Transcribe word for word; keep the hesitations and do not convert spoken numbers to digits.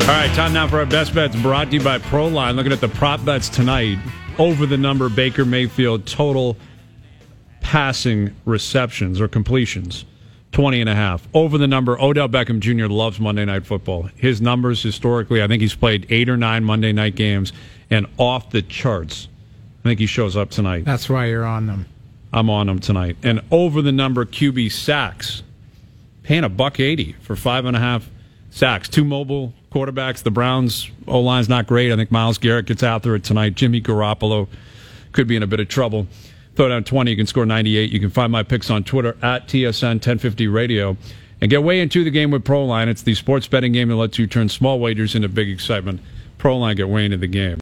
right, time now for our best bets brought to you by Proline. Looking at the prop bets tonight. Over the number Baker Mayfield total passing receptions or completions, twenty and a half. Over the number Odell Beckham Junior loves Monday Night Football. His numbers historically, I think he's played eight or nine Monday night games and off the charts. I think he shows up tonight. That's why you're on them. I'm on them tonight. And over the number Q B sacks, paying a buck eighty for five and a half sacks. Two mobile quarterbacks. The Browns' O-line's not great. I think Myles Garrett gets out there tonight. Jimmy Garoppolo could be in a bit of trouble. Throw down twenty, you can score ninety-eight. You can find my picks on Twitter at T S N ten fifty Radio. And get way into the game with Proline. It's the sports betting game that lets you turn small wagers into big excitement. Proline, get way into the game.